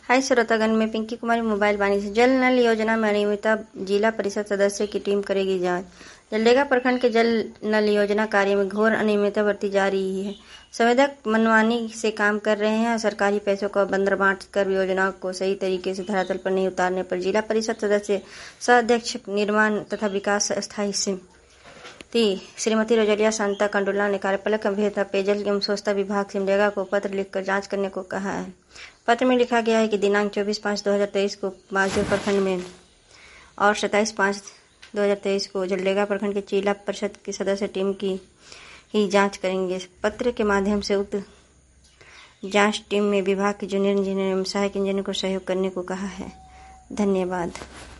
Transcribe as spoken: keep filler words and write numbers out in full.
हाय श्रोतागण, मैं पिंकी कुमारी मोबाइल वाणी से। जल नल योजना में अनियमितता, जिला परिषद सदस्य की टीम करेगी जांच। जलडेगा प्रखंड के जल नल योजना कार्य में घोर अनियमितता बरती जा रही है। संवेदक मनमानी से काम कर रहे हैं और सरकारी पैसों का बंदर बांट कर योजनाओं को सही तरीके से धरातल पर नहीं उतारने पर जिला परिषद सदस्य सह अध्यक्ष निर्माण तथा विकास अस्थायी समिति श्रीमती रोजलिया शांता कंडोला ने कार्यपालक अभियंता पेयजल एवं स्वच्छता विभाग सिमडेगा को पत्र लिखकर जांच करने को कहा है। पत्र में लिखा गया है कि दिनांक चौबीस पाँच दो हज़ार तेईस को बाजदेव प्रखंड में और सत्ताईस पाँच दो हज़ार तेईस को जलडेगा प्रखंड के जिला परिषद की सदस्य टीम की ही जांच करेंगे। पत्र के माध्यम से उक्त जांच टीम में विभाग के जूनियर इंजीनियर एवं सहायक इंजीनियर को सहयोग करने को कहा है। धन्यवाद।